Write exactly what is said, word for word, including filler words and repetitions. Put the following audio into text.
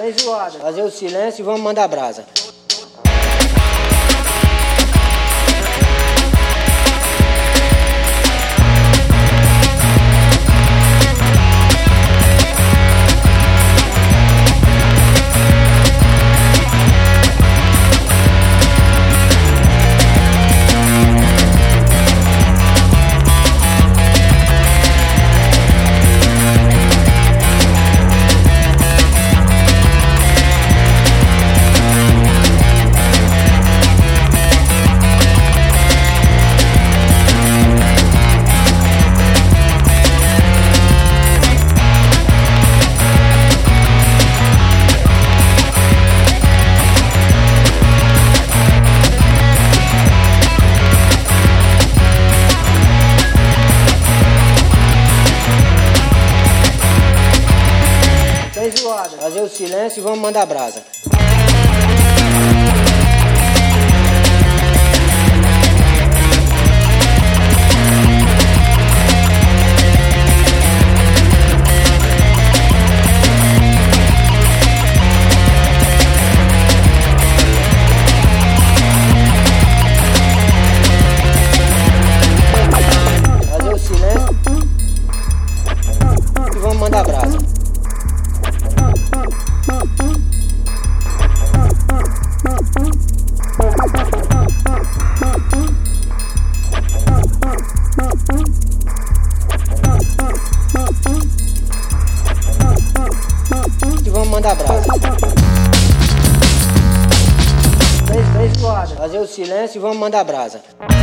Tá enjoado. Fazer o silêncio e vamos mandar brasa. Fazer o silêncio e vamos mandar brasa. Fazer o silêncio e vamos mandar brasa. E vamos mandar brasa. Fazer o silêncio e vamos mandar brasa.